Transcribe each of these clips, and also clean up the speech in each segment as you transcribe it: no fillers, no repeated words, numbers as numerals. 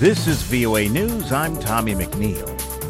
This is VOA News. I'm Tommy McNeil.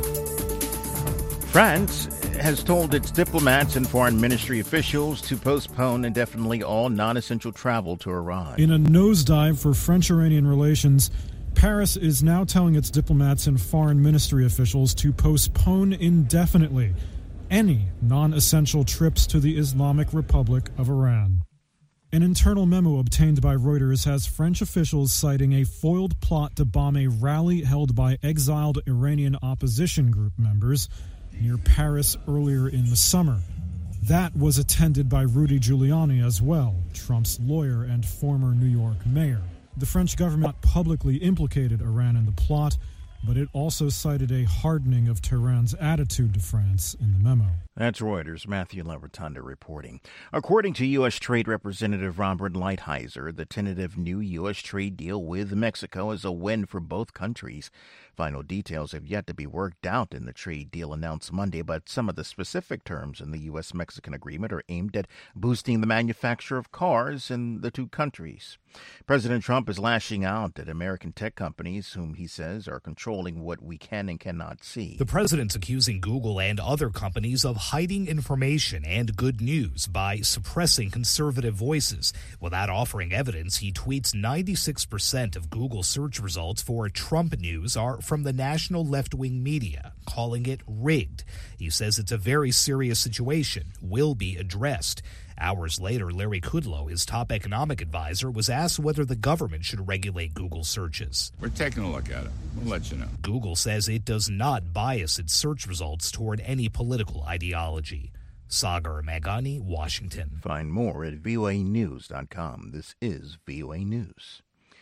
France has told its diplomats and foreign ministry officials to postpone indefinitely all non-essential travel to Iran. In a nosedive for French-Iranian relations, Paris is now telling its diplomats and foreign ministry officials to postpone indefinitely any non-essential trips to the Islamic Republic of Iran. An internal memo obtained by Reuters has French officials citing a foiled plot to bomb a rally held by exiled Iranian opposition group members near Paris earlier in the summer. That was attended by Rudy Giuliani as well, Trump's lawyer and former New York mayor. The French government publicly implicated Iran in the plot, but it also cited a hardening of Tehran's attitude to France in the memo. That's Reuters' Matthew LaRotunda reporting. According to U.S. Trade Representative Robert Lighthizer, the tentative new U.S. trade deal with Mexico is a win for both countries. Final details have yet to be worked out in the trade deal announced Monday, but some of the specific terms in the U.S.-Mexican agreement are aimed at boosting the manufacture of cars in the two countries. President Trump is lashing out at American tech companies, whom he says are controlling what we can and cannot see. The president's accusing Google and other companies of hiding information and good news by suppressing conservative voices. Without offering evidence, he tweets 96% of Google search results for Trump news are from the national left-wing media, calling it rigged. He says it's a very serious situation, will be addressed. Hours later, Larry Kudlow, his top economic advisor, was asked whether the government should regulate Google searches. We're taking a look at it. We'll let you know. Google says it does not bias its search results toward any political ideology. Sagar Magani, Washington. Find more at voanews.com. This is VOA News.